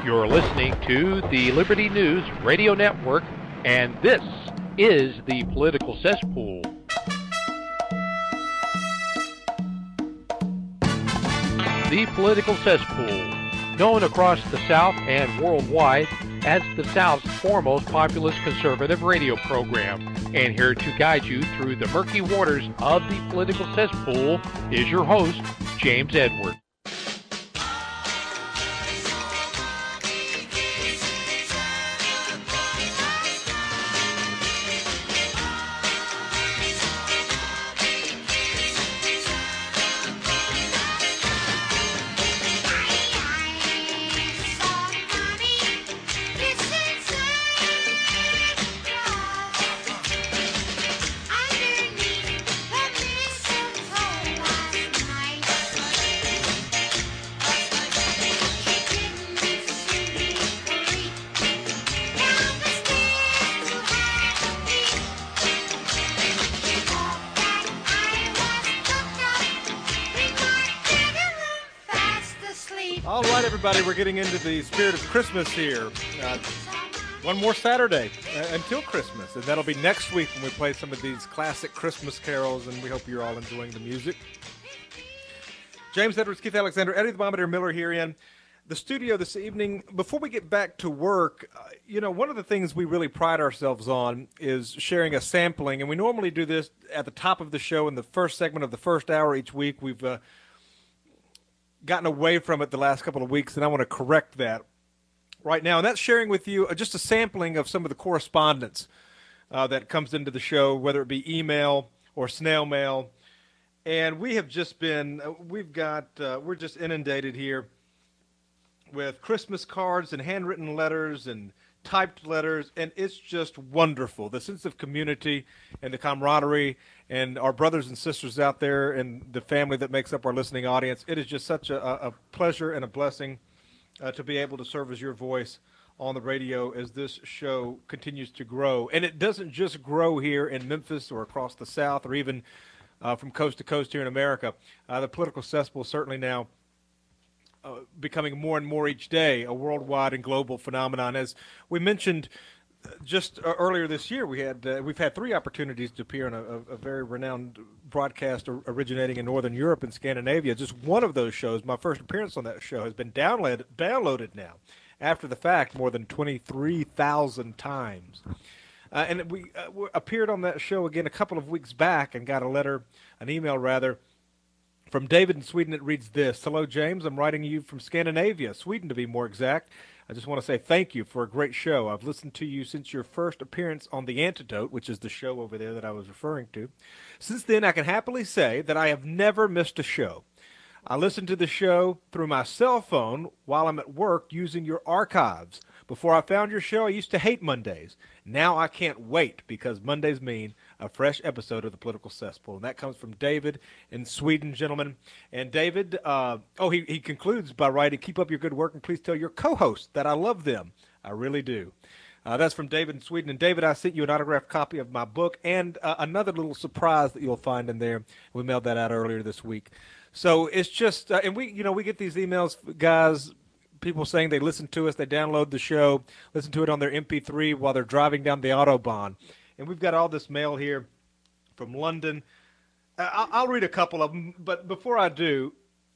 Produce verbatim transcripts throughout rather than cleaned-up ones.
You're listening to the Liberty News Radio Network, and this is the Political Cesspool. The Political Cesspool, known across the South and worldwide as the South's foremost populist conservative radio program. And here to guide you through the murky waters of the Political Cesspool is your host, James Edward. We're getting into the spirit of Christmas here. Uh, one more Saturday uh, until Christmas, and that'll be next week when we play some of these classic Christmas carols, and we hope you're all enjoying the music. James Edwards, Keith Alexander, Eddie the Bombardier Miller here in the studio this evening. Before we get back to work, uh, you know, one of the things we really pride ourselves on is sharing a sampling, and we normally do this at the top of the show in the first segment of the first hour each week. We've uh, gotten away from it the last couple of weeks, and I want to correct that right now. And that's sharing with you just a sampling of some of the correspondence uh, that comes into the show, whether it be email or snail mail. And we have just been, uh, we've got, uh, we're just inundated here with Christmas cards and handwritten letters and typed letters, and it's just wonderful. The sense of community and the camaraderie and our brothers and sisters out there and the family that makes up our listening audience. It is just such a, a pleasure and a blessing uh, to be able to serve as your voice on the radio as this show continues to grow. And it doesn't just grow here in Memphis or across the South or even uh, from coast to coast here in America. Uh, the Political Cesspool certainly now Uh, becoming more and more each day, a worldwide and global phenomenon. As we mentioned uh, just uh, earlier this year, we had uh, we've had three opportunities to appear on a, a very renowned broadcast or, originating in Northern Europe and Scandinavia. Just one of those shows, my first appearance on that show, has been downloaded downloaded now, after the fact, more than twenty-three thousand times. Uh, and we uh, appeared on that show again a couple of weeks back and got a letter, an email rather, from David in Sweden. It reads this: "Hello, James. I'm writing you from Scandinavia, Sweden to be more exact. I just want to say thank you for a great show. I've listened to you since your first appearance on The Antidote," which is the show over there that I was referring to. "Since then, I can happily say that I have never missed a show. I listen to the show through my cell phone while I'm at work using your archives. Before I found your show, I used to hate Mondays. Now I can't wait because Mondays mean a fresh episode of the Political Cesspool." And that comes from David in Sweden, gentlemen. And David, uh, oh, he, he concludes by writing, "Keep up your good work and please tell your co-hosts that I love them. I really do." Uh, that's from David in Sweden. And David, I sent you an autographed copy of my book and uh, another little surprise that you'll find in there. We mailed that out earlier this week. So it's just, uh, and we, you know, we get these emails, guys, people saying they listen to us, they download the show, listen to it on their M P three while they're driving down the Autobahn. And we've got all this mail here from London. I'll, I'll read a couple of them, but before I do,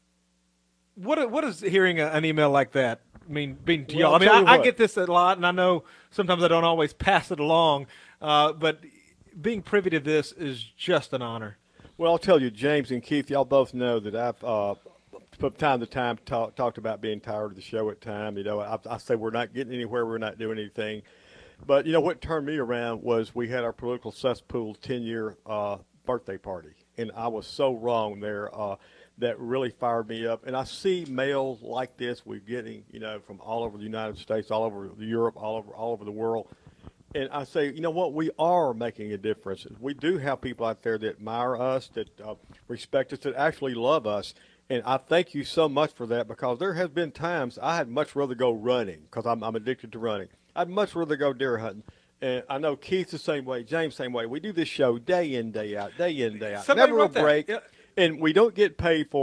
what what is hearing a, an email like that mean, mean to y'all? Well, I mean, I, I what. get this a lot, and I know sometimes I don't always pass it along, uh, but being privy to this is just an honor. Well, I'll tell you, James and Keith, y'all both know that I've uh, from time to time talk, talked about being tired of the show at time. You know, I, I say we're not getting anywhere, we're not doing anything. But, you know, what turned me around was we had our Political Cesspool ten-year uh, birthday party, and I was so wrong there. Uh, that really fired me up. And I see mail like this we're getting, you know, from all over the United States, all over Europe, all over all over the world. And I say, you know what, we are making a difference. We do have people out there that admire us, that uh, respect us, that actually love us. And I thank you so much for that, because there has been times I had much rather go running, because I'm, I'm addicted to running. I'd much rather go deer hunting. And I know Keith's the same way, James the same way. We do this show day in, day out, day in, day out. Somebody Never a wrote that. break. Yeah. And we don't get paid for it.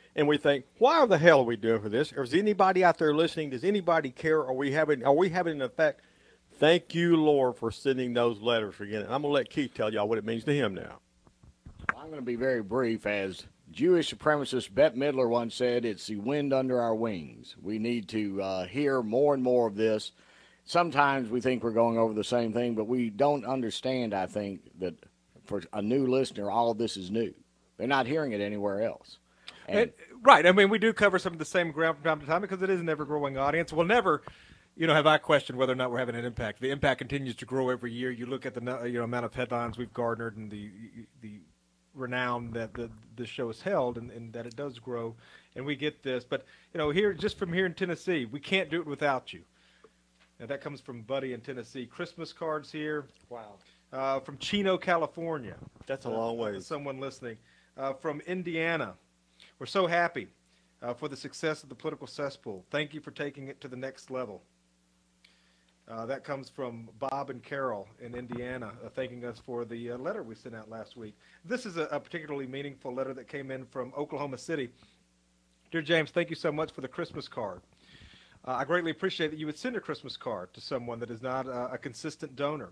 and we think, why the hell are we doing for this? Or is anybody out there listening? Does anybody care? Are we having, are we having an effect? Thank you, Lord, for sending those letters again. And I'm going to let Keith tell y'all what it means to him now. Well, I'm going to be very brief. As Jewish supremacist Bette Midler once said, it's the wind under our wings. We need to uh, hear more and more of this. Sometimes we think we're going over the same thing, but we don't understand, I think, that for a new listener, all of this is new. They're not hearing it anywhere else. And, and, right. I mean, we do cover some of the same ground from time to time because it is an ever-growing audience. We'll never, you know, have I questioned whether or not we're having an impact. The impact continues to grow every year. You look at the you know amount of headlines we've garnered and the the renown that the the show has held, and, and that it does grow, and we get this. But you know, here just from here in Tennessee, we can't do it without you. Now that comes from Buddy in Tennessee. Christmas cards here. Wow. Uh, from Chino, California. That's a long way. Uh, someone listening. Uh, from Indiana. We're so happy uh, for the success of the political cesspool. Thank you for taking it to the next level. Uh, that comes from Bob and Carol in Indiana, uh, thanking us for the uh, letter we sent out last week. This is a, a particularly meaningful letter that came in from Oklahoma City. Dear James, thank you so much for the Christmas card. Uh, I greatly appreciate that you would send a Christmas card to someone that is not uh, a consistent donor.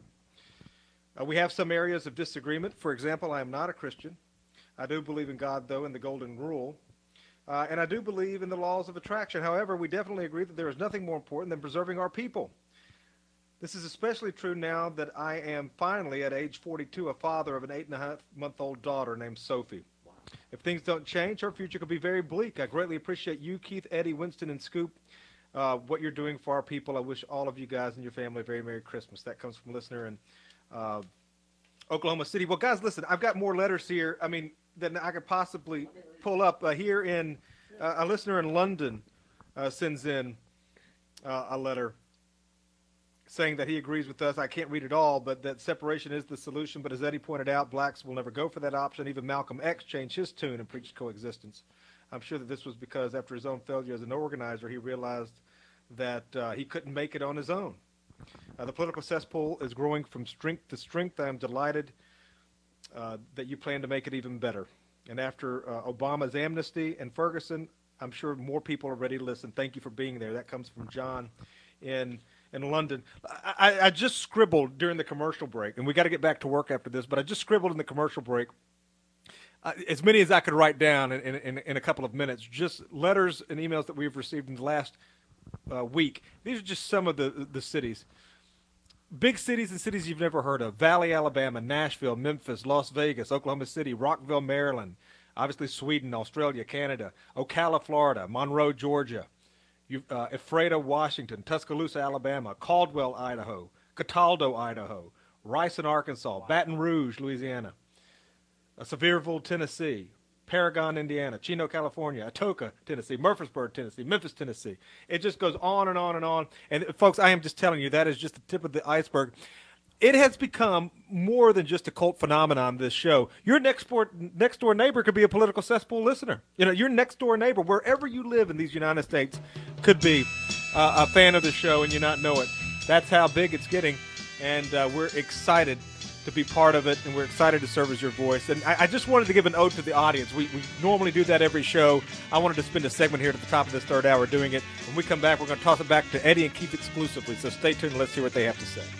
Uh, we have some areas of disagreement. For example, I am not a Christian. I do believe in God, though, in the Golden Rule. Uh, and I do believe in the laws of attraction. However, we definitely agree that there is nothing more important than preserving our people. This is especially true now that I am finally, at age forty-two, a father of an eight-and-a-half-month-old daughter named Sophie. Wow. If things don't change, her future could be very bleak. I greatly appreciate you, Keith, Eddie, Winston, and Scoop, uh, what you're doing for our people. I wish all of you guys and your family a very Merry Christmas. That comes from a listener in uh, Oklahoma City. Well, guys, listen, I've got more letters here, I mean, than I could possibly pull up. Uh, here in, uh, a listener in London uh, sends in uh, a letter saying that he agrees with us. I can't read it all, but that separation is the solution. But as Eddie pointed out, blacks will never go for that option. Even Malcolm X changed his tune and preached coexistence. I'm sure that this was because after his own failure as an organizer, he realized that uh, he couldn't make it on his own. Uh, the political cesspool is growing from strength to strength. I am delighted uh, that you plan to make it even better. And after uh, Obama's amnesty and Ferguson, I'm sure more people are ready to listen. Thank you for being there. That comes from John in in London. I, I just scribbled during the commercial break, and we got to get back to work after this, but I just scribbled in the commercial break uh, as many as I could write down in, in, in a couple of minutes, just letters and emails that we've received in the last uh, week. These are just some of the, the cities. Big cities and cities you've never heard of: Valley, Alabama; Nashville; Memphis; Las Vegas; Oklahoma City; Rockville, Maryland; obviously Sweden; Australia; Canada; Ocala, Florida; Monroe, Georgia; uh, Ephrata, Washington; Tuscaloosa, Alabama; Caldwell, Idaho; Cataldo, Idaho; Rice, Arkansas; Baton Rouge, Louisiana; uh, Sevierville, Tennessee; Paragon, Indiana; Chino, California; Atoka, Tennessee; Murfreesboro, Tennessee; Memphis, Tennessee. It just goes on and on and on. And, folks, I am just telling you, that is just the tip of the iceberg. It has become more than just a cult phenomenon, this show. Your next door, next door neighbor could be a political cesspool listener. You know, your next door neighbor, wherever you live in these United States, could be uh, a fan of the show and you not know it. That's how big it's getting, and uh, we're excited to be part of it, and we're excited to serve as your voice. And I, I just wanted to give an ode to the audience. We, we normally do that every show. I wanted to spend a segment here at the top of this third hour doing it. When we come back, we're going to toss it back to Eddie and Keith exclusively, so stay tuned and let's hear what they have to say.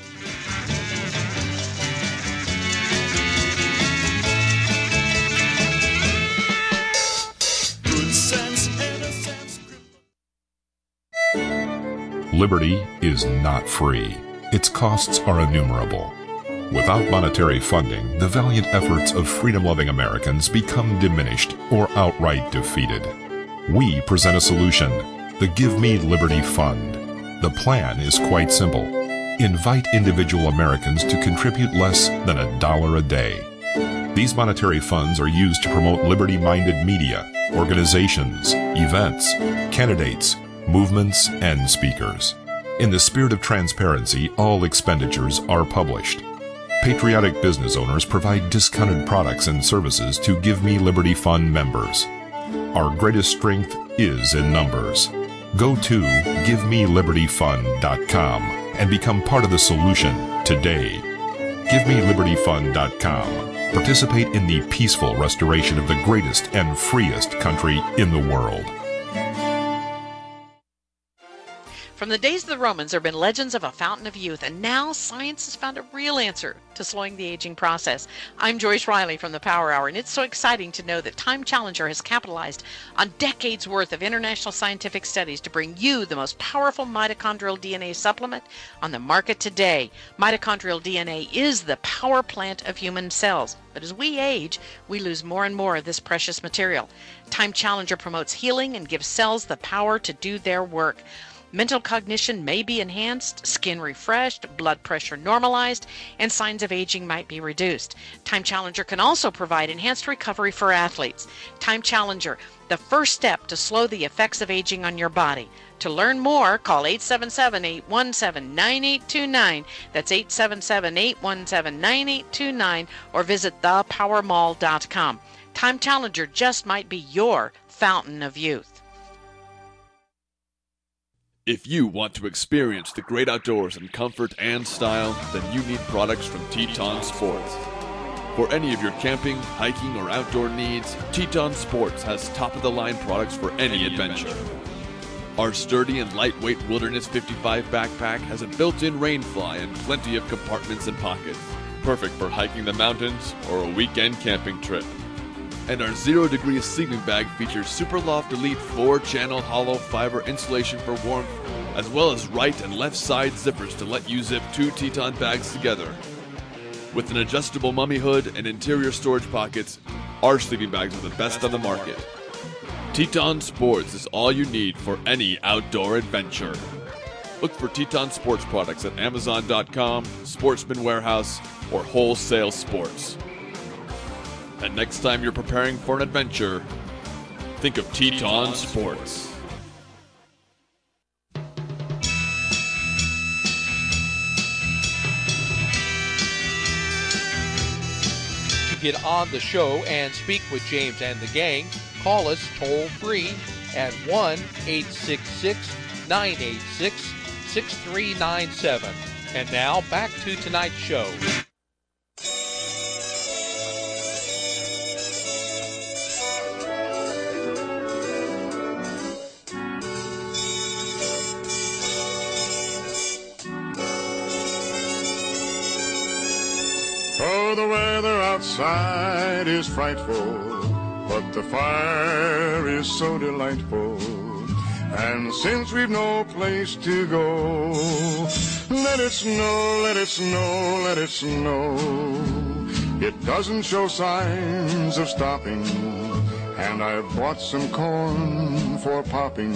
Liberty is not free. Its costs are innumerable. Without monetary funding, the valiant efforts of freedom-loving Americans become diminished or outright defeated. We present a solution, the Give Me Liberty Fund. The plan is quite simple. Invite individual Americans to contribute less than a dollar a day. These monetary funds are used to promote liberty-minded media, organizations, events, candidates, movements, and speakers. In the spirit of transparency, all expenditures are published. Patriotic business owners provide discounted products and services to Give Me Liberty Fund members. Our greatest strength is in numbers. Go to give me liberty fund dot com and become part of the solution today. give me liberty fund dot com. Participate in the peaceful restoration of the greatest and freest country in the world. From the days of the Romans, there have been legends of a fountain of youth, and now science has found a real answer to slowing the aging process. I'm Joyce Riley from the Power Hour, and it's so exciting to know that Time Challenger has capitalized on decades worth of international scientific studies to bring you the most powerful mitochondrial D N A supplement on the market today. Mitochondrial D N A is the power plant of human cells. But as we age, we lose more and more of this precious material. Time Challenger promotes healing and gives cells the power to do their work. Mental cognition may be enhanced, skin refreshed, blood pressure normalized, and signs of aging might be reduced. Time Challenger can also provide enhanced recovery for athletes. Time Challenger, the first step to slow the effects of aging on your body. To learn more, call eight seven seven, eight one seven, nine eight two nine. That's eight seven seven, eight one seven, nine eight two nine, or visit the power mall dot com. Time Challenger just might be your fountain of youth. If you want to experience the great outdoors in comfort and style, then you need products from Teton Sports. For any of your camping, hiking, or outdoor needs, Teton Sports has top-of-the-line products for any adventure. Our sturdy and lightweight Wilderness fifty-five backpack has a built-in rain fly and plenty of compartments and pockets, perfect for hiking the mountains or a weekend camping trip. And our Zero Degree sleeping bag features Superloft Elite four-channel hollow fiber insulation for warmth, as well as right and left side zippers to let you zip two Teton bags together. With an adjustable mummy hood and interior storage pockets, our sleeping bags are the best on the market. Teton Sports is all you need for any outdoor adventure. Look for Teton Sports products at Amazon dot com, Sportsman Warehouse, or Wholesale Sports. And next time you're preparing for an adventure, think of Teton Sports. To get on the show and speak with James and the gang, call us toll free at one eight six six, nine eight six, six three nine seven. And now back to tonight's show. Oh, the weather outside is frightful, but the fire is so delightful. And since we've no place to go, let it snow, let it snow, let it snow. It doesn't show signs of stopping, and I've bought some corn for popping.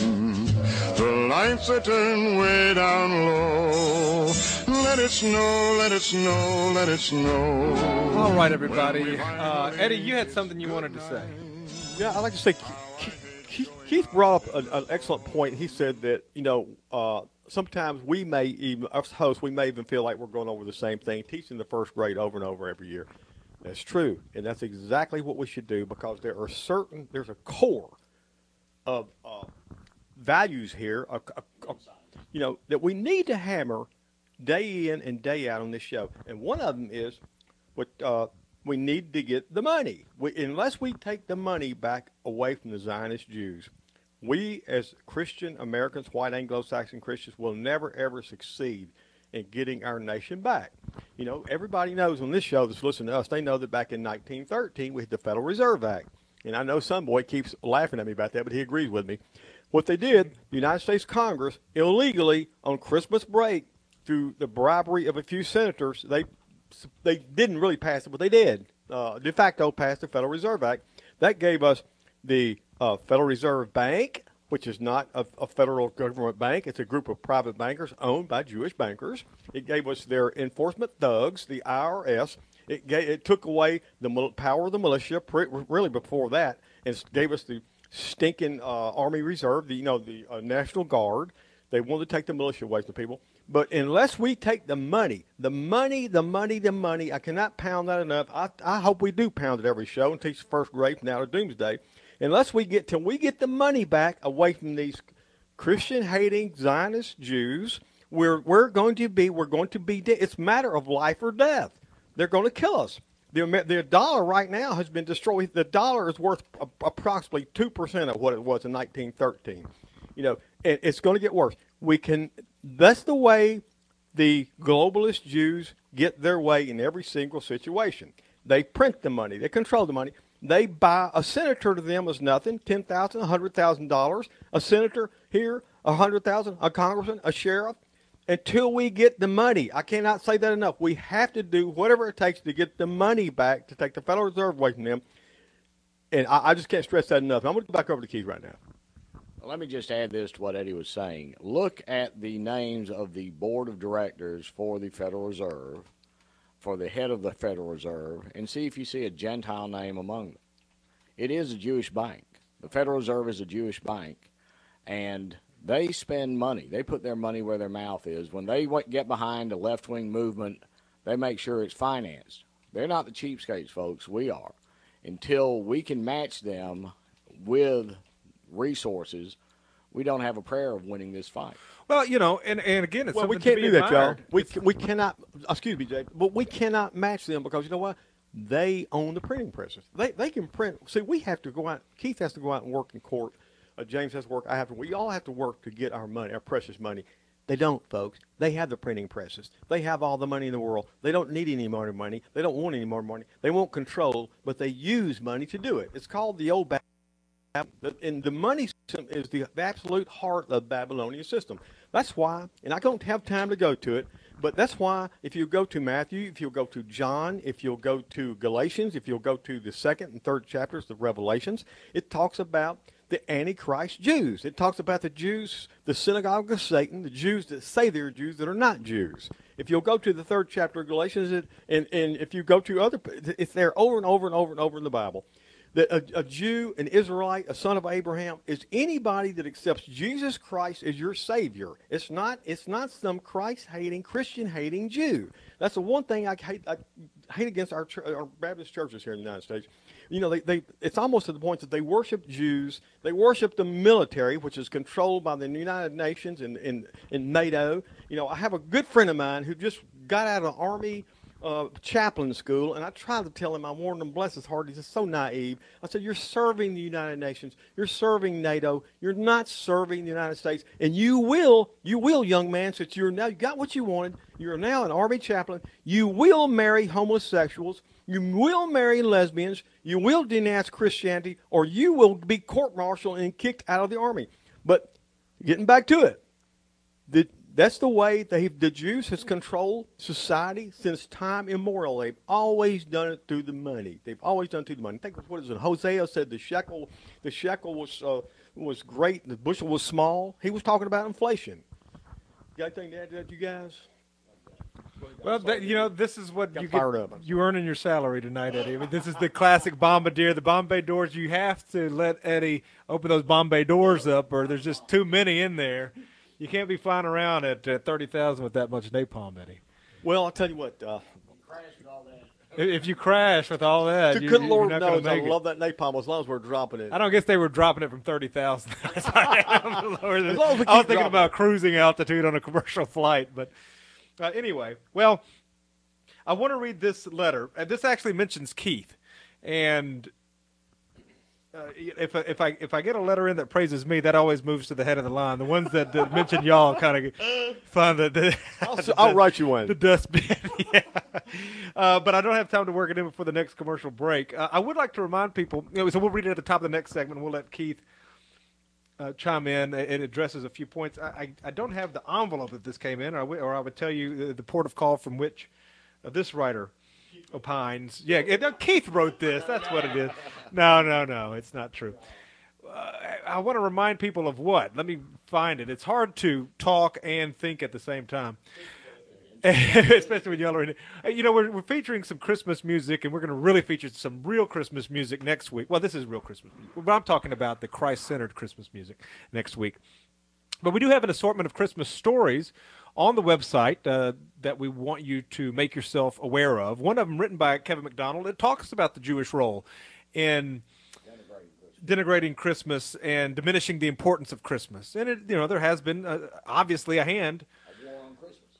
The lights are turned way down low. Let it snow, let it snow, let it snow. All right, everybody. Uh, Eddie, you had something you wanted to say. Yeah, I'd like to say Keith, Keith brought up an, an excellent point. He said that, you know, uh, sometimes we may even, us hosts, we may even feel like we're going over the same thing, teaching the first grade over and over every year. That's true, and that's exactly what we should do, because there are certain, there's a core of uh, values here, a, a, a, you know, that we need to hammer day in and day out on this show. And one of them is what uh, we need to get the money. We, unless we take the money back away from the Zionist Jews, we as Christian Americans, white Anglo-Saxon Christians, will never, ever succeed in getting our nation back. You know, everybody knows on this show that's listening to us, they know that back in nineteen thirteen, we had the Federal Reserve Act. And I know some boy keeps laughing at me about that, but he agrees with me. What they did, the United States Congress, illegally, on Christmas break, through the bribery of a few senators, they they didn't really pass it, but they did. Uh, de facto passed the Federal Reserve Act. That gave us the uh, Federal Reserve Bank, which is not a, a federal government bank. It's a group of private bankers owned by Jewish bankers. It gave us their enforcement thugs, the I R S. It, gave, it took away the power of the militia, really before that, and gave us the stinking uh, Army Reserve, the, you know, the uh, National Guard. They wanted to take the militia away from people. But unless we take the money, the money, the money, the money, I cannot pound that enough. I, I hope we do pound it every show and teach the first grade from now to doomsday. Unless we get, till we get the money back away from these Christian-hating Zionist Jews, we're, we're going to be, we're going to be, de- it's a matter of life or death. They're going to kill us. The, the dollar right now has been destroyed. The dollar is worth approximately two percent of what it was in nineteen thirteen. You know, and it's going to get worse. We can. That's the way the globalist Jews get their way in every single situation. They print the money. They control the money. They buy a senator to them as nothing, ten thousand dollars, one hundred thousand dollars. A senator here, one hundred thousand dollars. A congressman, a sheriff. Until we get the money, I cannot say that enough. We have to do whatever it takes to get the money back, to take the Federal Reserve away from them. And I, I just can't stress that enough. I'm going to go back over to Keith right now. Well, let me just add this to what Eddie was saying. Look at the names of the board of directors for the Federal Reserve, for the head of the Federal Reserve, and see if you see a Gentile name among them. It is a Jewish bank. The Federal Reserve is a Jewish bank, and they spend money. They put their money where their mouth is. When they get behind a left-wing movement, they make sure it's financed. They're not the cheapskates, folks. We are. Until we can match them with resources, we don't have a prayer of winning this fight. Well, you know, and, and again, it's well, we something can't to be do that, y'all. admired. We we cannot. Excuse me, Jay, but we cannot match them because you know what? They own the printing presses. They they can print. See, we have to go out. Keith has to go out and work in court. Uh, James has to work. I have to. We all have to work to get our money, our precious money. They don't, folks. They have the printing presses. They have all the money in the world. They don't need any more money. They don't want any more money. They won't control, but they use money to do it. It's called the old. And the money system is the absolute heart of the Babylonian system. That's why, and I don't have time to go to it, but that's why if you go to Matthew, if you'll go to John, if you'll go to Galatians, if you'll go to the second and third chapters of Revelations, it talks about the Antichrist Jews. It talks about the Jews, the synagogue of Satan, the Jews that say they're Jews that are not Jews. If you'll go to the third chapter of Galatians, it, and, and if you go to other, it's there over and over and over and over in the Bible. That a, a Jew, an Israelite, a son of Abraham is anybody that accepts Jesus Christ as your Savior. It's not. It's not some Christ-hating, Christian-hating Jew. That's the one thing I hate. I hate against our, our Baptist churches here in the United States. You know, they, they. It's almost to the point that they worship Jews. They worship the military, which is controlled by the United Nations and and, and NATO. You know, I have a good friend of mine who just got out of the Army Uh, chaplain school, and I tried to tell him, I warned him, bless his heart, he's just so naive. I said, you're serving the United Nations, you're serving NATO, you're not serving the United States, and you will, you will, young man, since you're now, you got what you wanted, you're now an Army chaplain, you will marry homosexuals, you will marry lesbians, you will denounce Christianity, or you will be court-martialed and kicked out of the Army. But getting back to it, the That's the way they, the Jews has controlled society since time immemorial. They've always done it through the money. They've always done it through the money. I think what is it? Hosea said the shekel, the shekel was uh, was great, the bushel was small. He was talking about inflation. Got anything to add to that, you guys? Well, that, you know, this is what Got you fired get, up. you earn in your salary tonight, Eddie. I mean, this is the classic Bombardier, the Bombay doors. You have to let Eddie open those Bombay doors up, or there's just too many in there. You can't be flying around at uh, thirty thousand with that much napalm, Eddie. Well, I'll tell you what. Uh, If you crash with all that, to you, good you're Lord not going knows to I make it. love that napalm as long as we're dropping it. I don't guess they were dropping it from thirty thousand. As long as we I was keep thinking dropping about it. cruising altitude on a commercial flight. But uh, anyway, well, I want to read this letter. And this actually mentions Keith. And uh, if, if, I, if I get a letter in that praises me, that always moves to the head of the line. The ones that, that mention y'all kind of find the, the, I'll, the, I'll write you one. the dustbin. Yeah. Uh, but I don't have time to work it in before the next commercial break. Uh, I would like to remind people, you know, so we'll read it at the top of the next segment, and we'll let Keith uh, chime in. It addresses a few points. I, I, I don't have the envelope that this came in, or I, w- or I would tell you the, the port of call from which uh, this writer opines. Yeah, it, uh, Keith wrote this. That's what it is. No, no, no, it's not true. Uh, I, I want to remind people of what? Let me find it. It's hard to talk and think at the same time. Especially when y'all are in it. You know, we're, we're featuring some Christmas music, and we're going to really feature some real Christmas music next week. Well, this is real Christmas music, but I'm talking about the Christ-centered Christmas music next week. But we do have an assortment of Christmas stories on the website uh, that we want you to make yourself aware of. One of them written by Kevin McDonald. It talks about the Jewish role in denigrating Christmas and diminishing the importance of Christmas. And, it, you know, there has been, uh, obviously, a hand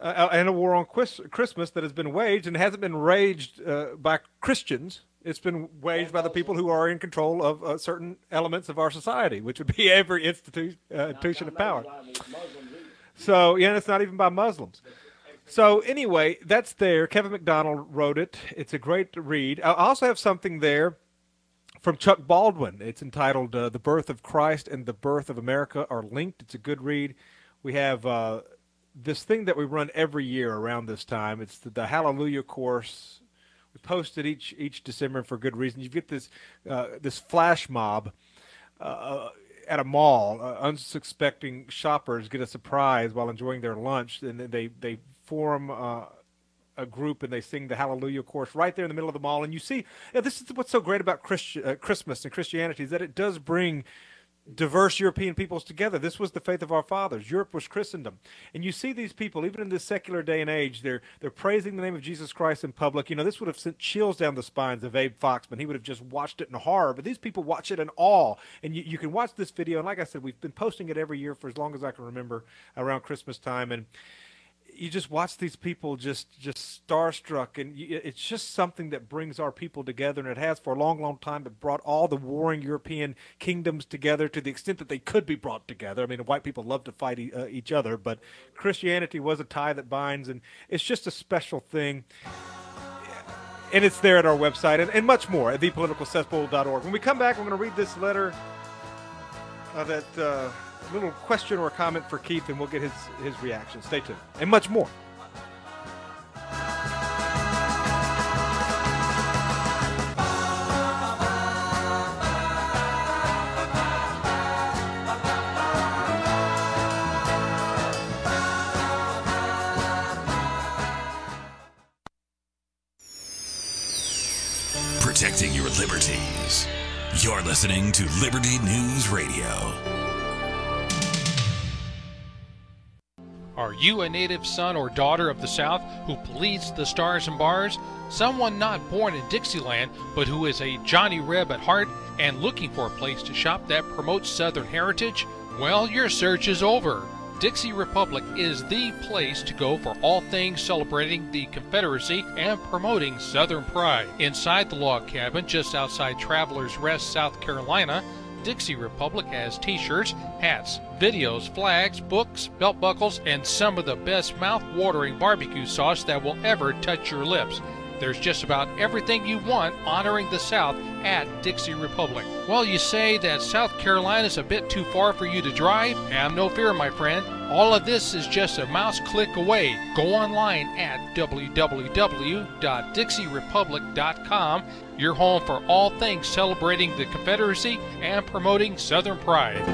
uh, and a war on Quis- Christmas that has been waged, and hasn't been waged uh, by Christians. It's been waged by the people who are in control of uh, certain elements of our society, which would be every institu- uh, institution of power. So, yeah, it's not even by Muslims. So, anyway, that's there. Kevin McDonald wrote it. It's a great read. I also have something there from Chuck Baldwin. It's entitled uh, The Birth of Christ and the Birth of America Are Linked. It's a good read. We have uh, this thing that we run every year around this time. It's the, the Hallelujah Course. We post it each each December for good reason. You get this uh, this flash mob uh, at a mall. Uh, unsuspecting shoppers get a surprise while enjoying their lunch, and then they, they form uh, a group and they sing the Hallelujah Chorus right there in the middle of the mall. And you see, yeah, this is what's so great about Christi- uh, Christmas and Christianity, is that it does bring diverse European peoples together. This was the faith of our fathers. Europe was Christendom. And you see these people, even in this secular day and age, they're they're praising the name of Jesus Christ in public. You know, this would have sent chills down the spines of Abe Foxman. He would have just watched it in horror. But these people watch it in awe. And you, you can watch this video. And like I said, we've been posting it every year for as long as I can remember around Christmas time. And you just watch these people just just starstruck, and you, it's just something that brings our people together, and it has for a long, long time. It brought all the warring European kingdoms together to the extent that they could be brought together. I mean, white people love to fight e- uh, each other, but Christianity was a tie that binds, and it's just a special thing. And it's there at our website, and, and much more at the political cesspool dot org. When we come back, we're going to read this letter uh, that... Uh, little question or comment for Keith, and we'll get his, his reaction. Stay tuned. And much more. Protecting your liberties. You're listening to Liberty News Radio. Are you a native son or daughter of the South who bleeds the stars and bars? Someone not born in Dixieland, but who is a Johnny Reb at heart and looking for a place to shop that promotes Southern heritage? Well, your search is over. Dixie Republic is the place to go for all things celebrating the Confederacy and promoting Southern pride. Inside the log cabin just outside Travelers Rest, South Carolina, Dixie Republic has t-shirts, hats, videos, flags, books, belt buckles, and some of the best mouth-watering barbecue sauce that will ever touch your lips. There's just about everything you want honoring the South at Dixie Republic. Well, you say that South Carolina is a bit too far for you to drive? Have no fear, my friend. All of this is just a mouse click away. Go online at w w w dot dixie republic dot com, your home for all things celebrating the Confederacy and promoting Southern pride.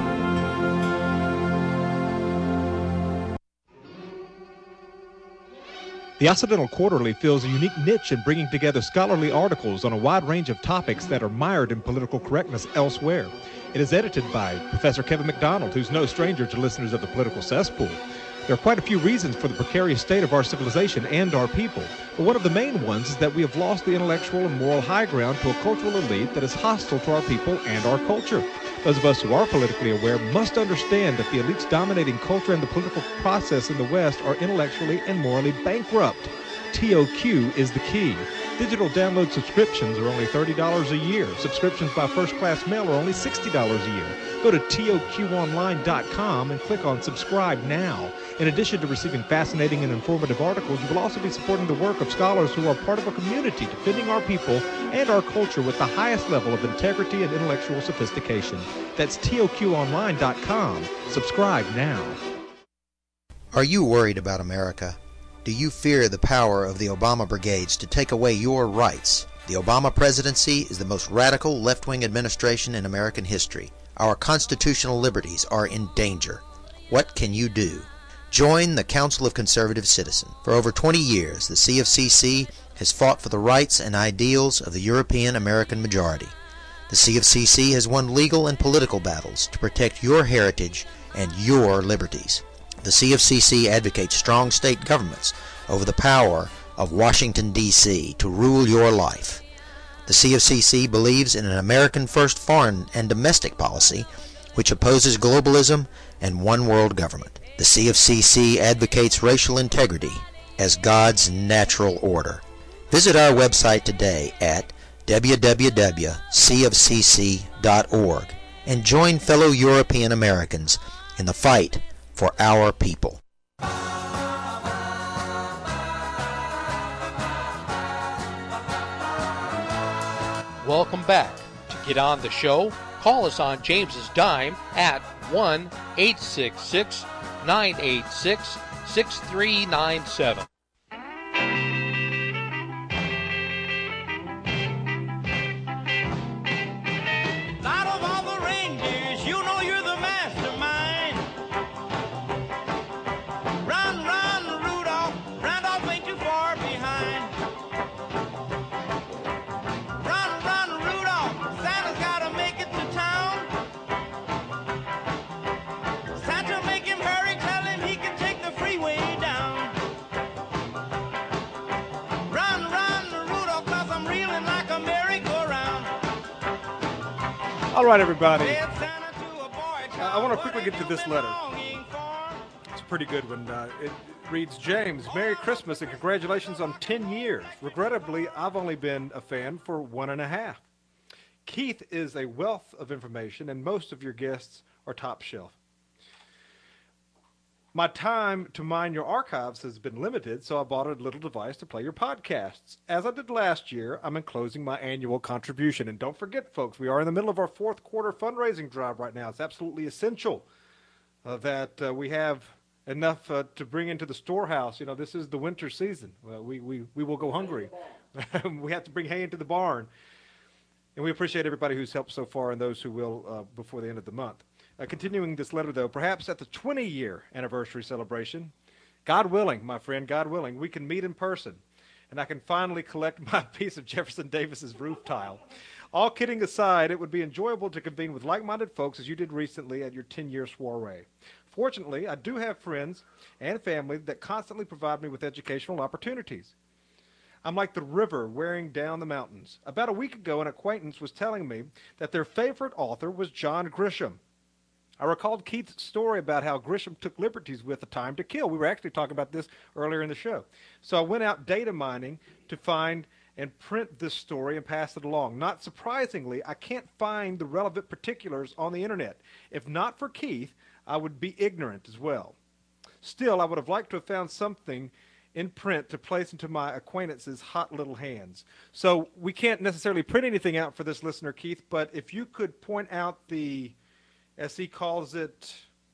The Occidental Quarterly fills a unique niche in bringing together scholarly articles on a wide range of topics that are mired in political correctness elsewhere. It is edited by Professor Kevin McDonald, who's no stranger to listeners of the Political Cesspool. There are quite a few reasons for the precarious state of our civilization and our people, but one of the main ones is that we have lost the intellectual and moral high ground to a cultural elite that is hostile to our people and our culture. Those of us who are politically aware must understand that the elites dominating culture and the political process in the West are intellectually and morally bankrupt. T O Q is the key. Digital download subscriptions are only thirty dollars a year. Subscriptions by first-class mail are only sixty dollars a year. Go to T O Q online dot com and click on Subscribe Now. In addition to receiving fascinating and informative articles, you will also be supporting the work of scholars who are part of a community defending our people and our culture with the highest level of integrity and intellectual sophistication. That's T O Q online dot com. Subscribe now. Are you worried about America? Do you fear the power of the Obama brigades to take away your rights? The Obama presidency is the most radical left-wing administration in American history. Our constitutional liberties are in danger. What can you do? Join the Council of Conservative Citizens. For over twenty years, the C of C C has fought for the rights and ideals of the European American majority. The C of C C has won legal and political battles to protect your heritage and your liberties. The C of C C advocates strong state governments over the power of Washington, D C to rule your life. The C of C C believes in an American-first foreign and domestic policy which opposes globalism and one world government. The C of C C advocates racial integrity as God's natural order. Visit our website today at w w w dot c of c c dot org and join fellow European Americans in the fight for our people. Welcome back. To get on the show, call us on James's dime at one eight six six, nine eight six, six three nine seven. All right, everybody. Uh, I want to quickly get to this letter. It's a pretty good one. Uh, it reads, James, Merry Christmas and congratulations on ten years. Regrettably, I've only been a fan for one and a half. Keith is a wealth of information, and most of your guests are top shelf. My time to mine your archives has been limited, so I bought a little device to play your podcasts. As I did last year, I'm enclosing my annual contribution. And don't forget, folks, we are in the middle of our fourth quarter fundraising drive right now. It's absolutely essential uh, that uh, we have enough uh, to bring into the storehouse. You know, this is the winter season. Uh, we, we, we will go hungry. We have to bring hay into the barn. And we appreciate everybody who's helped so far and those who will uh, before the end of the month. Uh, continuing this letter, though, perhaps at the twenty-year anniversary celebration, God willing, my friend, God willing, we can meet in person, and I can finally collect my piece of Jefferson Davis's roof tile. All kidding aside, it would be enjoyable to convene with like-minded folks as you did recently at your ten-year soiree. Fortunately, I do have friends and family that constantly provide me with educational opportunities. I'm like the river wearing down the mountains. About a week ago, an acquaintance was telling me that their favorite author was John Grisham. I recalled Keith's story about how Grisham took liberties with A Time to Kill. We were actually talking about this earlier in the show. So I went out data mining to find and print this story and pass it along. Not surprisingly, I can't find the relevant particulars on the internet. If not for Keith, I would be ignorant as well. Still, I would have liked to have found something in print to place into my acquaintance's hot little hands. So we can't necessarily print anything out for this listener, Keith, but if you could point out the, as he calls it,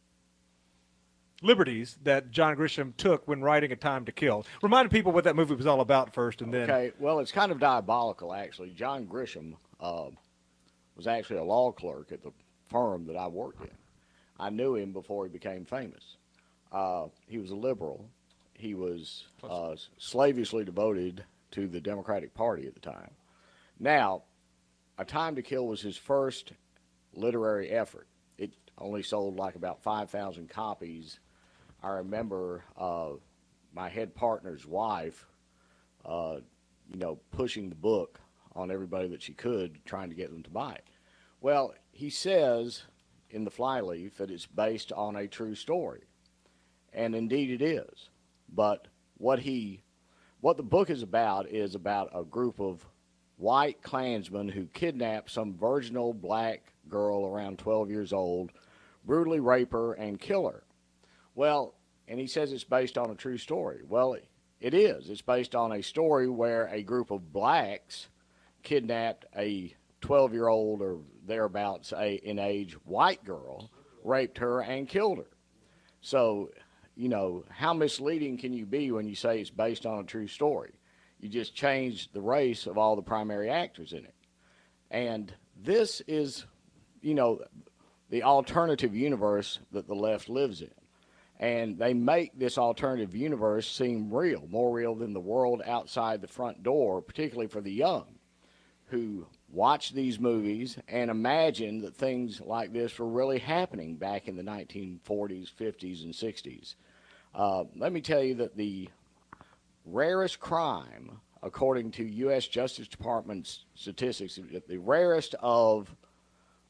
liberties that John Grisham took when writing A Time to Kill. Remind people what that movie was all about first, and then... Okay, well, it's kind of diabolical, actually. John Grisham uh, was actually a law clerk at the firm that I worked in. I knew him before he became famous. Uh, he was a liberal. He was uh, slavishly devoted to the Democratic Party at the time. Now, A Time to Kill was his first literary effort. It only sold like about five thousand copies. I remember uh, my head partner's wife, uh, you know, pushing the book on everybody that she could, trying to get them to buy it. Well, he says in the flyleaf that it's based on a true story, and indeed it is. But what he, what the book is about is about a group of white Klansmen who kidnap some virginal black girl around twelve years old, brutally rape her, and kill her. Well, and he says it's based on a true story. Well, it is. It's based on a story where a group of blacks kidnapped a twelve-year-old or thereabouts a, in age white girl, raped her, and killed her. So, you know, how misleading can you be when you say it's based on a true story? You just changed the race of all the primary actors in it. And this is, you know, the alternative universe that the left lives in. And they make this alternative universe seem real, more real than the world outside the front door, particularly for the young, who watch these movies and imagine that things like this were really happening back in the nineteen forties, fifties, and sixties. Uh, let me tell you that the rarest crime, according to U S Justice Department statistics, the rarest of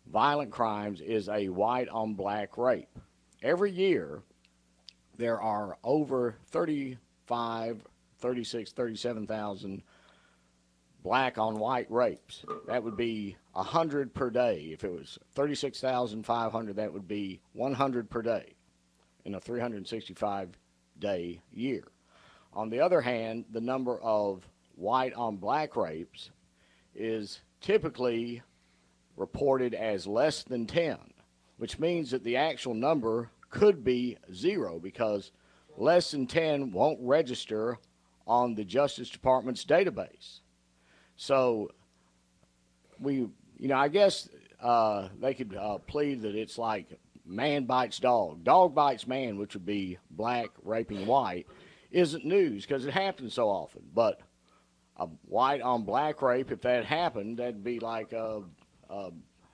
violent crimes is a white-on-black rape. Every year, there are over thirty-five, thirty-six, thirty-seven thousand black-on-white rapes. That would be one hundred per day. If it was thirty-six thousand five hundred, that would be one hundred per day in a three hundred sixty-five day year. On the other hand, the number of white-on-black rapes is typically reported as less than ten, which means that the actual number could be zero because less than ten won't register on the Justice Department's database. So we, you know, I guess uh, they could uh, plead that it's like man bites dog. Dog bites man, which would be black raping white, isn't news because it happens so often. But a white on black rape, if that happened, that'd be like, uh, uh,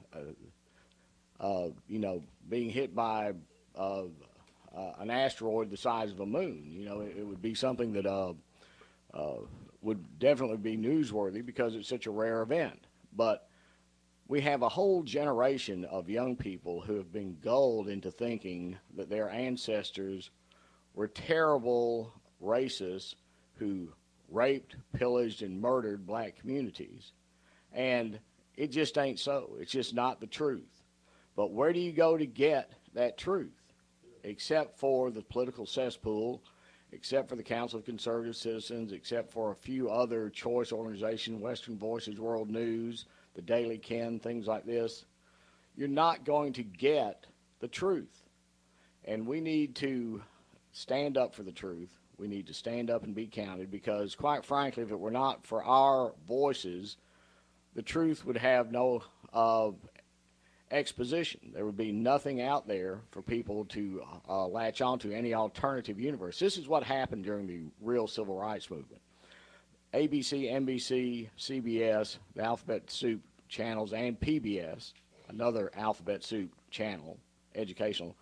uh, uh, you know, being hit by uh, uh, an asteroid the size of a moon. You know, it, it would be something that uh, uh, would definitely be newsworthy because it's such a rare event. But we have a whole generation of young people who have been gulled into thinking that their ancestors were terrible racists who raped, pillaged, and murdered black communities. And it just ain't so. It's just not the truth. But where do you go to get that truth? Except for the political cesspool, except for the Council of Conservative Citizens, except for a few other choice organizations, Western Voices, World News, the Daily Ken, things like this. You're not going to get the truth. And we need to stand up for the truth. We need to stand up and be counted because, quite frankly, if it were not for our voices, the truth would have no uh, exposition. There would be nothing out there for people to uh, latch onto, any alternative universe. This is what happened during the real civil rights movement. A B C, N B C, C B S, the Alphabet Soup channels, and P B S, another Alphabet Soup channel, educational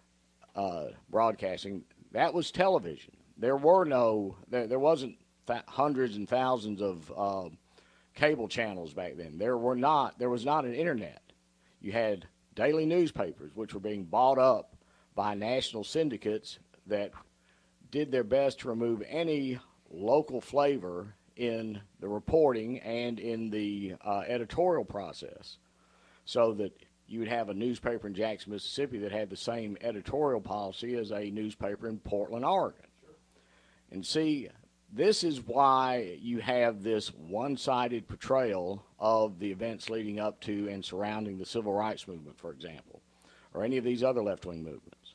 uh, broadcasting, that was television. There were no, there, there wasn't th- hundreds and thousands of uh, cable channels back then. There were not, there was not an internet. You had daily newspapers, which were being bought up by national syndicates that did their best to remove any local flavor in the reporting and in the uh, editorial process, so that you would have a newspaper in Jackson, Mississippi that had the same editorial policy as a newspaper in Portland, Oregon. And see, this is why you have this one-sided portrayal of the events leading up to and surrounding the civil rights movement, for example, or any of these other left-wing movements.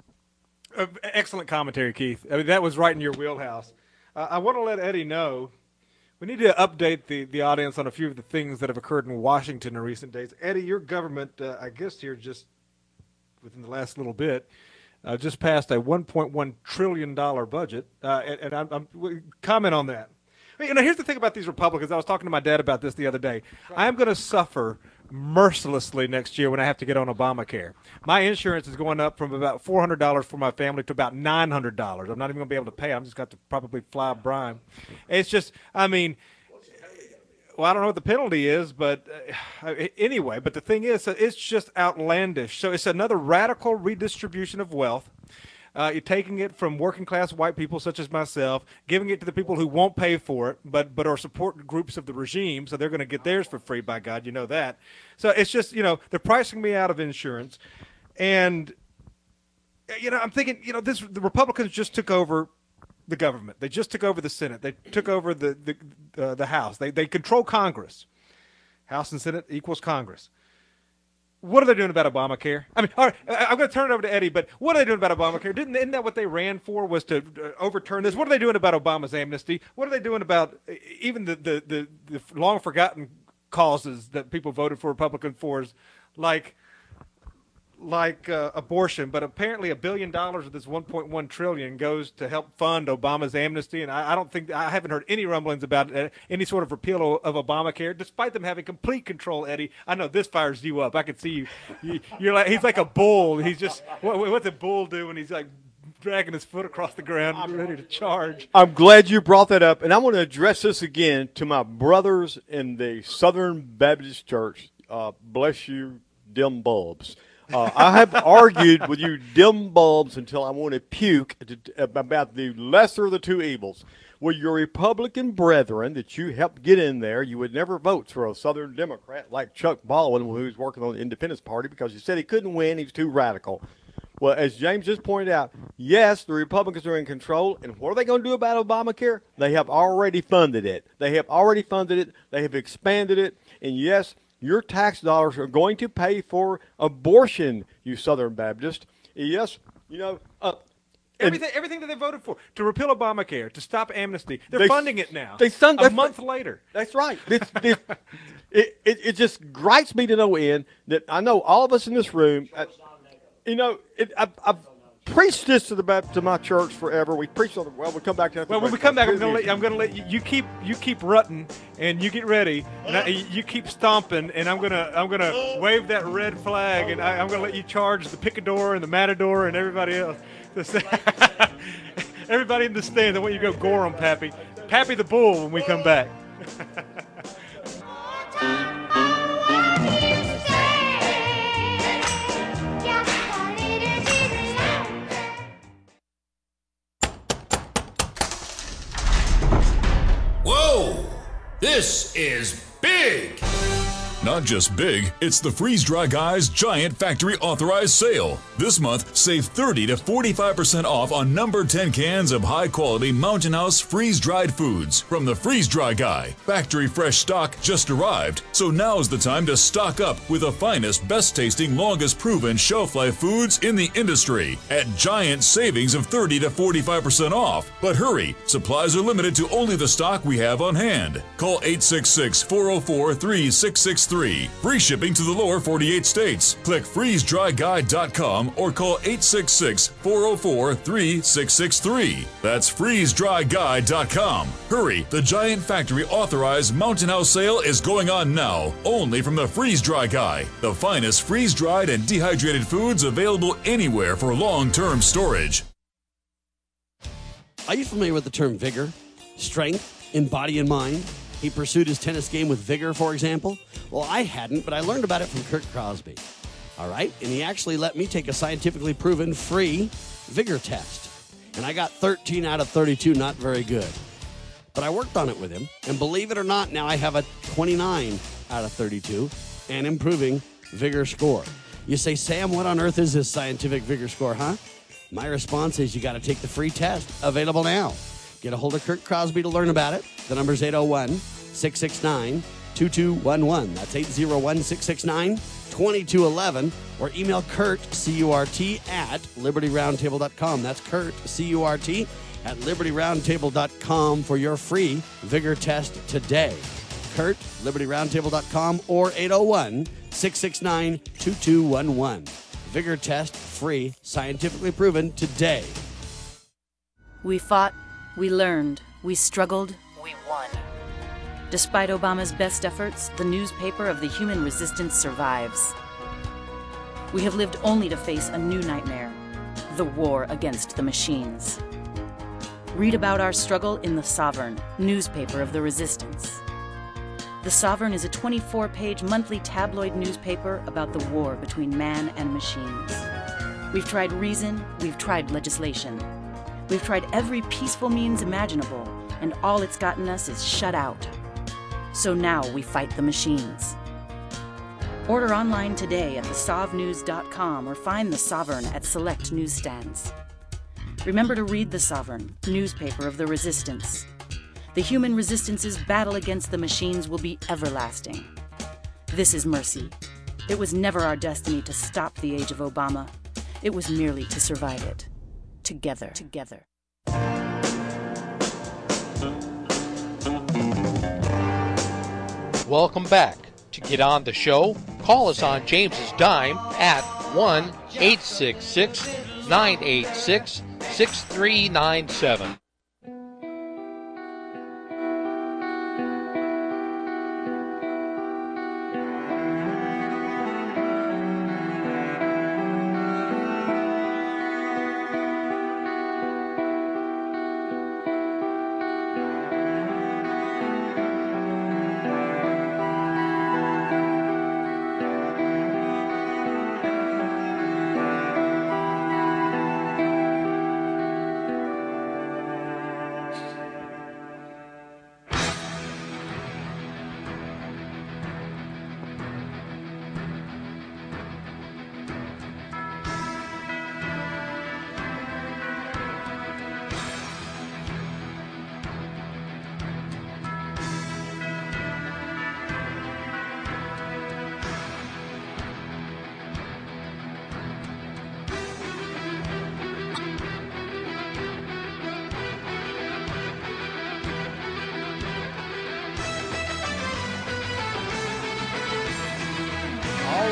Uh, excellent commentary, Keith. I mean, that was right in your wheelhouse. Uh, I want to let Eddie know we need to update the, the audience on a few of the things that have occurred in Washington in recent days. Eddie, your government, uh, I guess here just within the last little bit, uh, just passed a one point one trillion dollars budget. Uh, and and I'm, I'm, comment on that. You know, here's the thing about these Republicans. I was talking to my dad about this the other day. I'm going to suffer mercilessly next year when I have to get on Obamacare. My insurance is going up from about four hundred dollars for my family to about nine hundred dollars. I'm not even going to be able to pay. I'm just got to probably fly Brian. It's just, I mean, well, I don't know what the penalty is, but uh, anyway, but the thing is, it's just outlandish. So it's another radical redistribution of wealth. Uh, you're taking it from working-class white people such as myself, giving it to the people who won't pay for it, but but are support groups of the regime, so they're going to get theirs for free, by God, you know that. So it's just, you know, they're pricing me out of insurance. And, you know, I'm thinking, you know, this the Republicans just took over the government. They just took over the Senate. They took over the, the, uh, the House. They, they control Congress. House and Senate equals Congress. What are they doing about Obamacare? I mean, all right, I'm going to turn it over to Eddie, but what are they doing about Obamacare? Didn't, isn't that what they ran for, was to uh, overturn this? What are they doing about Obama's amnesty? What are they doing about uh, even the, the, the, the long-forgotten causes that people voted for Republican for, like like uh, abortion? But apparently a billion dollars of this one point one trillion dollars goes to help fund Obama's amnesty, and I, I don't think, I haven't heard any rumblings about uh, any sort of repeal of, of Obamacare, despite them having complete control. Eddie, I know this fires you up. I can see you. you you're like, he's like a bull. He's just, what, what's a bull do when he's like dragging his foot across the ground, I'm, ready to charge? I'm glad you brought that up, and I want to address this again to my brothers in the Southern Baptist Church. Uh, bless you. dim bulbs. Uh, I have argued with you dim bulbs until I want to puke to, about the lesser of the two evils. With your Republican brethren that you helped get in there, you would never vote for a Southern Democrat like Chuck Baldwin, who's working on the Independence Party, because you said he couldn't win. He was too radical. Well, as James just pointed out, yes, the Republicans are in control, and what are they going to do about Obamacare? They have already funded it. They have already funded it. They have expanded it. And yes, your tax dollars are going to pay for abortion, you Southern Baptists. Yes, you know, uh, Everything, everything that they voted for, to repeal Obamacare, to stop amnesty, they're they, funding it now. They fund, a month later. That's right. This, this, it, it, it just gripes me to no end that I know all of us in this room, uh, you know, it, I, I've preached this to the to my church forever. We preached on the, well, we'll come back to that. Well, when we come back, I'm going to let, I'm going to let you, you keep you keep rutting, and you get ready, and I, you keep stomping, and I'm going to I'm going to wave that red flag, and I, I'm going to let you charge the picador and the matador and everybody else. Everybody in the stands, I want you to go gore them, Pappy. Pappy the Bull when we come back. Whoa! This is big! Not just big, it's the Freeze Dry Guy's Giant Factory Authorized Sale. This month, save thirty to forty-five percent off on number ten cans of high-quality Mountain House freeze-dried foods from the Freeze Dry Guy. Factory fresh stock just arrived, so now's the time to stock up with the finest, best-tasting, longest-proven shelf-life foods in the industry at giant savings of thirty to forty-five percent off. But hurry, supplies are limited to only the stock we have on hand. Call eight six six, four oh four, three six six three. Free shipping to the lower forty-eight states. Click freeze dry guy dot com or call eight six six, four oh four, three six six three. That's freeze dry guy dot com. Hurry, the Giant Factory Authorized Mountain House sale is going on now, only from the Freeze Dry Guy. The finest freeze-dried and dehydrated foods available anywhere for long-term storage. Are you familiar with the term vigor, strength in body and mind? He pursued his tennis game with vigor, for example. Well, I hadn't, but I learned about it from Kurt Crosby. All right? And he actually let me take a scientifically proven free vigor test. And I got thirteen out of thirty-two, not very good. But I worked on it with him. And believe it or not, now I have a twenty-nine out of thirty-two and improving vigor score. You say, Sam, what on earth is this scientific vigor score, huh? My response is you got to take the free test, available now. Get a hold of Kurt Crosby to learn about it. The number's eight oh one, six six nine, two two one one. That's eight oh one, six six nine, two two one one. Or email Kurt, C U R T, at liberty roundtable dot com. That's Kurt, C U R T, at liberty roundtable dot com for your free vigor test today. Kurt, liberty roundtable dot com or eight oh one, six six nine, two two one one. Vigor test free, scientifically proven today. We fought. We learned, we struggled, we won. Despite Obama's best efforts, the newspaper of the human resistance survives. We have lived only to face a new nightmare, the war against the machines. Read about our struggle in The Sovereign, newspaper of the resistance. The Sovereign is a twenty-four page monthly tabloid newspaper about the war between man and machines. We've tried reason, we've tried legislation. We've tried every peaceful means imaginable, and all it's gotten us is shut out. So now we fight the machines. Order online today at the sov news dot com or find The Sovereign at select newsstands. Remember to read The Sovereign, newspaper of the resistance. The human resistance's battle against the machines will be everlasting. This is mercy. It was never our destiny to stop the age of Obama. It was merely to survive it. Together. Together. Welcome back. To get on the show, call us on James's dime at one eight six six, nine eight six, six three nine seven.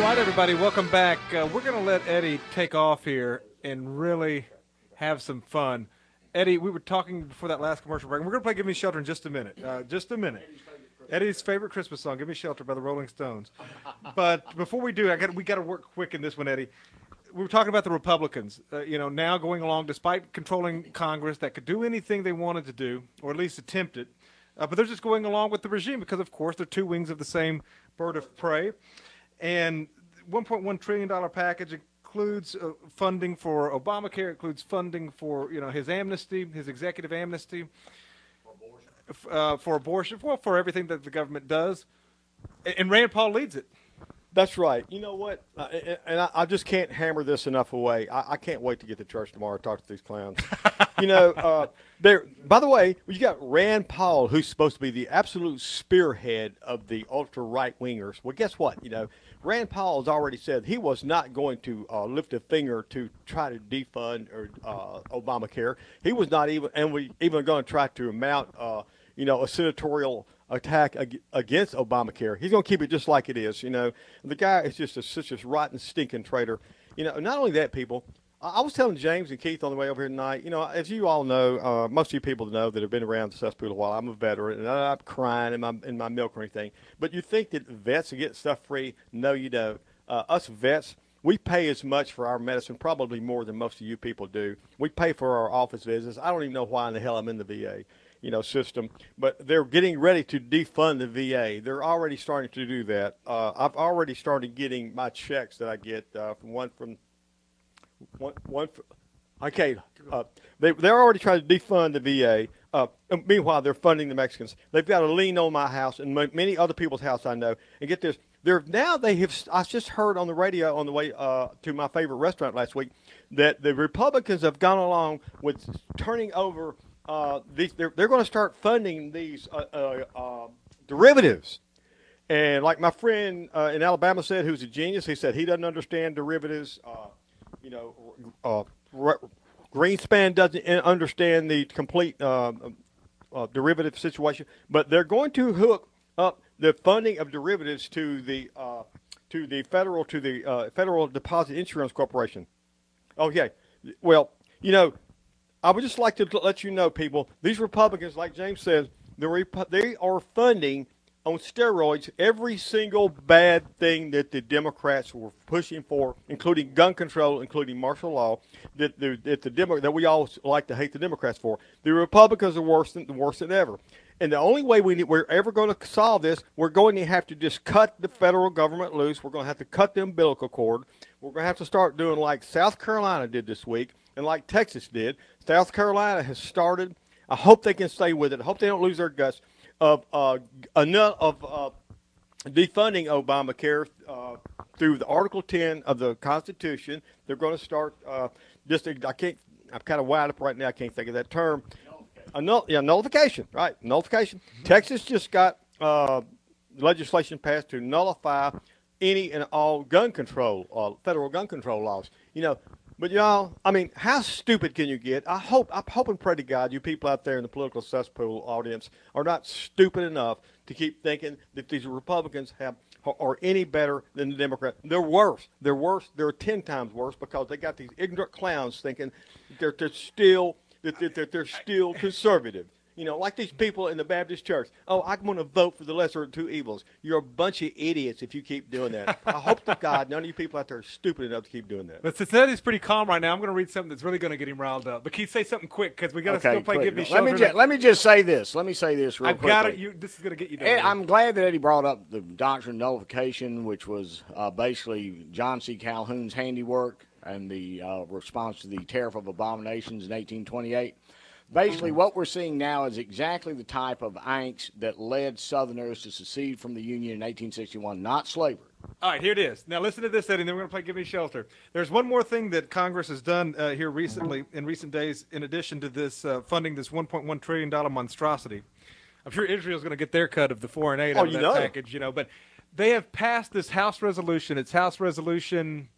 right, everybody, welcome back. Uh, we're going to let Eddie take off here and really have some fun. Eddie, we were talking before that last commercial break. We're going to play Give Me Shelter in just a minute. Uh, just a minute. Eddie's favorite Christmas song, Give Me Shelter by the Rolling Stones. But before we do, I got we got to work quick in this one, Eddie. We were talking about the Republicans, uh, you know, now going along despite controlling Congress that could do anything they wanted to do, or at least attempt it. Uh, but they're just going along with the regime because, of course, they're two wings of the same bird of prey. And one point one trillion dollars package includes uh, funding for Obamacare, includes funding for, you know, his amnesty, his executive amnesty, for abortion, uh, for, abortion well, for everything that the government does. And, and Rand Paul leads it. That's right. You know what? Uh, and I, I just can't hammer this enough away. I, I can't wait to get to church tomorrow and talk to these clowns. you know, uh, there. By the way, you got Rand Paul, who's supposed to be the absolute spearhead of the ultra right wingers. Well, guess what? You know, Rand Paul has already said he was not going to uh, lift a finger to try to defund or uh, Obamacare. He was not even, and we even going to try to mount, uh, you know, a senatorial attack against Obamacare. He's going to keep it just like it is. You know, the guy is just a, such a rotten, stinking traitor. You know, not only that, people. I was telling James and Keith on the way over here tonight, you know, as you all know, uh, most of you people know that have been around the cesspool a while, I'm a veteran, and I'm not crying in my, in my milk or anything. But you think that vets are getting stuff free? No, you don't. Uh, us vets, we pay as much for our medicine, probably more than most of you people do. We pay for our office visits. I don't even know why in the hell I'm in the V A. You know, system, but they're getting ready to defund the V A. They're already starting to do that. Uh, I've already started getting my checks that I get uh, from one from one one. For, okay, uh, they they're already trying to defund the V A. Uh, meanwhile, they're funding the Mexicans. They've got a lien on my house and m- many other people's house I know. And get this, they're now they have. I just heard on the radio on the way uh, to my favorite restaurant last week that the Republicans have gone along with turning over. Uh, these, they're they're going to start funding these uh, uh, uh, derivatives, and like my friend uh, in Alabama said, who's a genius, he said he doesn't understand derivatives. Uh, you know, uh, Greenspan doesn't understand the complete uh, uh, derivative situation, but they're going to hook up the funding of derivatives to the uh, to the federal to the uh, Federal Deposit Insurance Corporation. Okay, well, you know. I would just like to let you know, people, these Republicans, like James says, rep- they are funding on steroids every single bad thing that the Democrats were pushing for, including gun control, including martial law, that the, that, the Demo- that we all like to hate the Democrats for. The Republicans are worse than, worse than ever. And the only way we need, we're ever going to solve this, we're going to have to just cut the federal government loose. We're going to have to cut the umbilical cord. We're going to have to start doing like South Carolina did this week and like Texas did. South Carolina has started. I hope they can stay with it. I hope they don't lose their guts of uh, enough of uh, defunding Obamacare uh, through the Article ten of the Constitution. They're going to start uh, just. I can't. I'm kind of wired up right now. I can't think of that term. A null, yeah, nullification, right? Nullification. Mm-hmm. Texas just got uh, legislation passed to nullify any and all gun control, uh, federal gun control laws. You know, but y'all, I mean, how stupid can you get? I hope, I hope and pray to God, you people out there in the political cesspool audience are not stupid enough to keep thinking that these Republicans have are any better than the Democrats. They're worse. They're worse. They're ten times worse because they got these ignorant clowns thinking they're they're still. That, that they're still conservative. You know, like these people in the Baptist church. Oh, I'm going to vote for the lesser of two evils. You're a bunch of idiots if you keep doing that. I hope to God none of you people out there are stupid enough to keep doing that. But Cincinnati's pretty calm right now. I'm going to read something that's really going to get him riled up. But Keith, say something quick because we got to okay, still play quick. Give Me Let Shelter. me, just, let me just say this. Let me say this real I've quickly. got it. You, this is going to get you done. I'm glad that Eddie brought up the doctrine of nullification, which was uh, basically John C. Calhoun's handiwork and the uh, response to the Tariff of Abominations in eighteen twenty-eight. Basically, what we're seeing now is exactly the type of angst that led Southerners to secede from the Union in eighteen sixty-one, not slavery. All right, here it is. Now listen to this, Eddie, and then we're going to play Give Me Shelter. There's one more thing that Congress has done uh, here recently, in recent days, in addition to this uh, funding this one point one trillion dollars monstrosity. I'm sure Israel's going to get their cut of the four and eight oh, out of you that know. package, you know. But they have passed this House resolution. It's House Resolution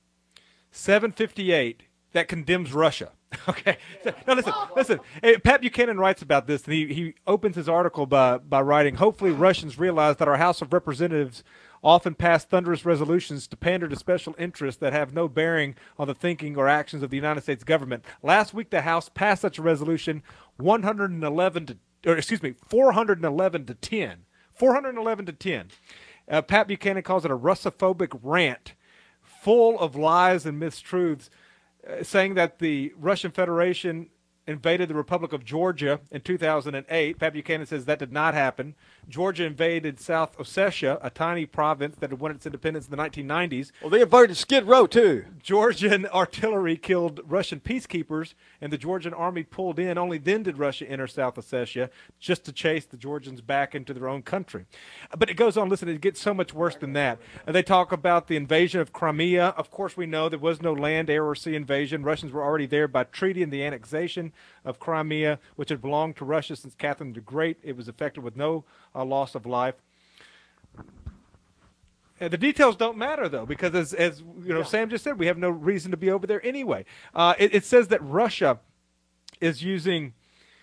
seven fifty-eight that condemns Russia. Okay. Now listen, listen. Hey, Pat Buchanan writes about this, and he, he opens his article by, by writing, hopefully Russians realize that our House of Representatives often pass thunderous resolutions to pander to special interests that have no bearing on the thinking or actions of the United States government. Last week, the House passed such a resolution one hundred eleven to, or excuse me, four hundred eleven to ten. four hundred eleven to ten. Uh, Pat Buchanan calls it a Russophobic rant full of lies and mistruths, uh, saying that the Russian Federation invaded the Republic of Georgia in two thousand eight. Pat Buchanan says that did not happen. Georgia invaded South Ossetia, a tiny province that had won its independence in the nineteen nineties. Well, they invaded Skid Row, too. Georgian artillery killed Russian peacekeepers, and the Georgian army pulled in. Only then did Russia enter South Ossetia, just to chase the Georgians back into their own country. But it goes on. Listen, it gets so much worse than that. And they talk about the invasion of Crimea. Of course, we know there was no land, air, or sea invasion. Russians were already there by treaty, and the annexation of Crimea, which had belonged to Russia since Catherine the Great. It was effected with no uh, loss of life. And the details don't matter, though, because as, as you know, yeah. Sam just said, we have no reason to be over there anyway. Uh, it, it says that Russia is using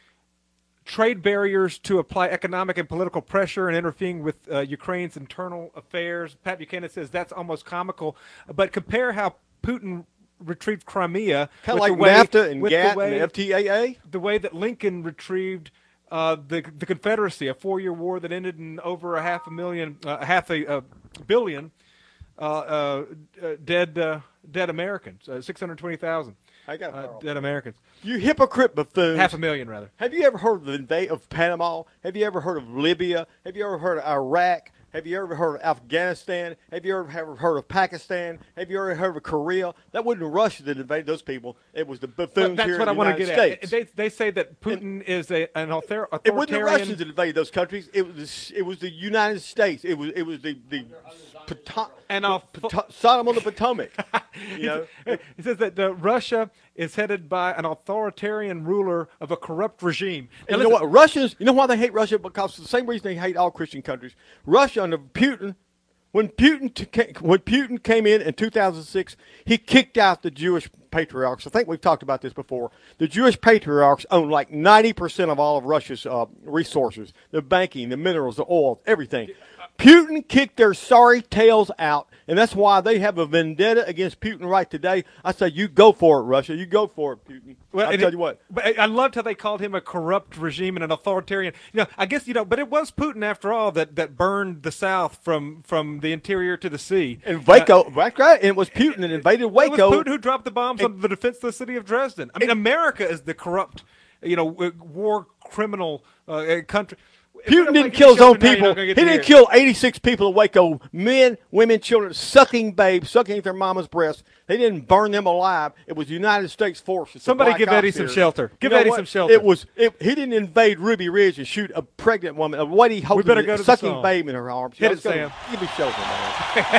trade barriers to apply economic and political pressure and interfering with uh, Ukraine's internal affairs. Pat Buchanan says that's almost comical. But compare how Putin retrieved Crimea, kind of like way, NAFTA and GATT way, and F T A A, the way that Lincoln retrieved uh, the the Confederacy, a four-year war that ended in over a half a million, uh, half a, a billion uh, uh, dead uh, dead Americans, uh, six hundred twenty thousand uh, dead Americans. You hypocrite buffoons! Half a million, rather. Have you ever heard of the invade of Panama? Have you ever heard of Libya? Have you ever heard of Iraq? Have you ever heard of Afghanistan? Have you ever heard of Pakistan? Have you ever heard of Korea? That wasn't Russia that invaded those people. It was the buffoons that's here what in the I United want to get States. At. They, they say that Putin and is a, an author, authoritarian. It wasn't the Russians that invaded those countries. It was it was the United States. It was it was the the Poto- and uh, Poto- Sodom on the Potomac. You know, he says that uh, Russia is headed by an authoritarian ruler of a corrupt regime. And you know what? Russians. You know why they hate Russia? Because of the same reason they hate all Christian countries. Russia under Putin. When Putin t- when Putin came in in two thousand six, he kicked out the Jewish patriarchs. I think we've talked about this before. The Jewish patriarchs own like ninety percent of all of Russia's uh, resources, the banking, the minerals, the oil, everything. Putin kicked their sorry tails out, and that's why they have a vendetta against Putin right today. I say, you go for it, Russia. You go for it, Putin. Well, I tell it, you what. But I loved how they called him a corrupt regime and an authoritarian. You know, I guess you know, but it was Putin after all that, that burned the South from, from the interior to the sea. And Waco, uh, right? And it was Putin that invaded Waco. It was Putin who dropped the bombs and, on the defenseless city of Dresden. I mean, and, America is the corrupt, you know, war criminal uh, country. Putin didn't kill his own people. He didn't kill eighty-six people in Waco, men, women, children, sucking babes, sucking their mama's breasts. They didn't burn them alive. It was United States forces. Somebody give Eddie some shelter. Give you know Eddie what? some shelter. It was. It, he didn't invade Ruby Ridge and shoot a pregnant woman, a whitey holding a sucking babe in her arms. Hit it, Sam. Give me shelter, man.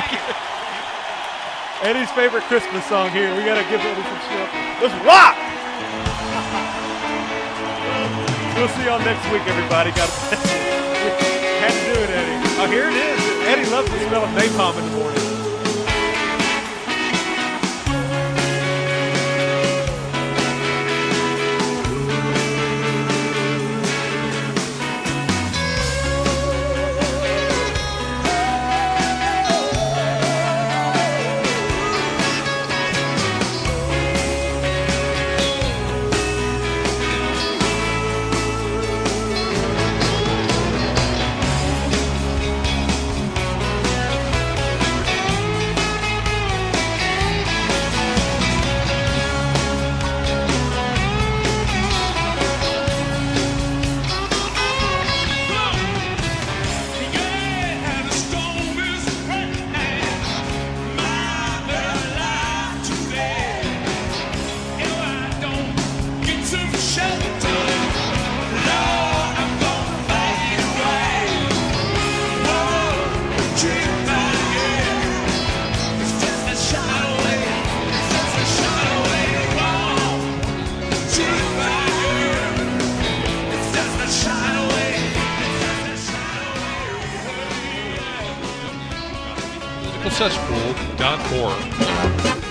Eddie's favorite Christmas song here. We got to give Eddie some shelter. Let's rock! We'll see y'all next week, everybody. Got Had to do it, Eddie. Oh, here it is. Eddie loves the smell of napalm in the morning. cesspool dot org.